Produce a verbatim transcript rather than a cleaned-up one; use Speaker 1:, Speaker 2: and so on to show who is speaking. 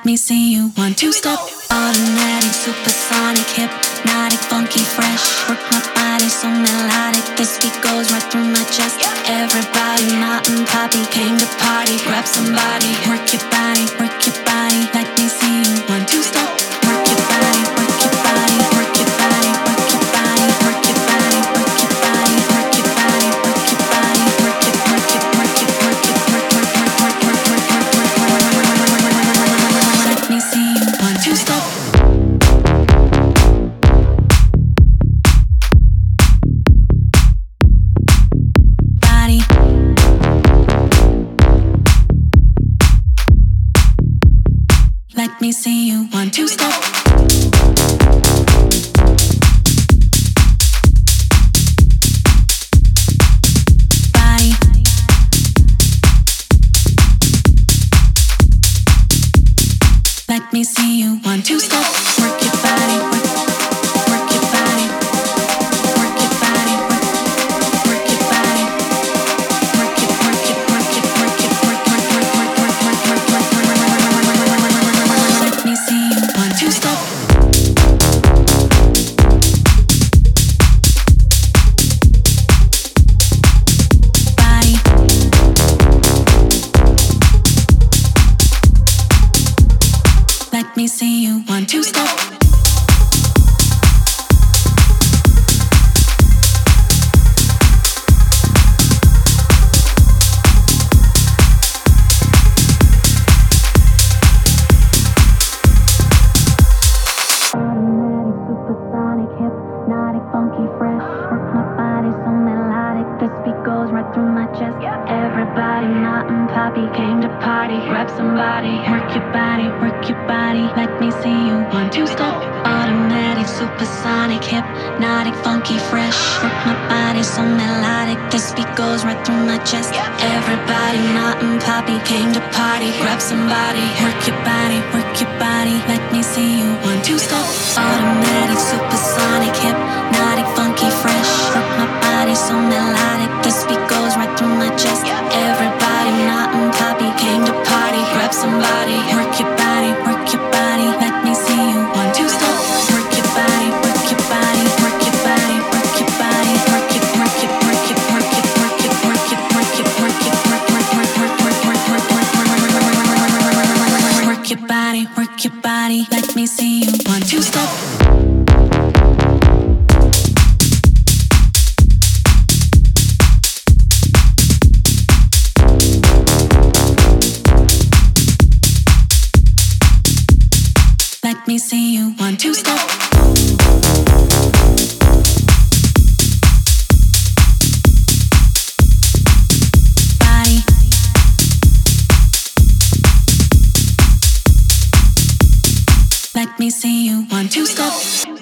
Speaker 1: me see you one two step. Automatic, supersonic, hypnotic, funky, fresh. Work my body so melodic. This beat goes right through my chest. Everybody, Martin, Poppy came to party. Grab somebody, work your body, work your body. Let me see you one two step. Work your body, work your body, work your body, work your body, work your body, work your body, work your body, work your body, work it, work it, work it, work it, work, work, work, work, work, work, work, work, work. Let me see you one two step. Body. Let me see you one two step. Body. Let me see you one two step. Work your body, work, work your body, work your body, work, work your body, work it, work it, work it, work it, work, work, work, work, work, work, work, work. Let me see you one two step. Body. Let me see you one two step. Automatic, supersonic, hypnotic, funky, fresh. Work my body so melodic. This beat goes right through my chest. Everybody, Martin, Poppy came to party. Grab somebody, work your body, work your body. Let me see you one two step. Automatic, supersonic, hypnotic, funky, fresh. Work my body so melodic. This beat goes right through my chest. Everybody, Martin, Poppy came to party. Grab somebody, work your body, work your body. Let me see you one two step. Automatic, supersonic, hypnotic, funky, fresh. Work my body so melodic. This beat goes right through my chest. Everybody, Martin, Poppy came to party. Grab somebody, work your body, work your body. Let me see you one two step. Work your body, work your body, work your body, work your body, work it, work it, work it, work it, work it, work it, work it, work it, work, work, work, work, work, work, work, work, work. Work your body, work your body. Let me see you one two step. Let me see you one two step. Body. Let me see you one two step.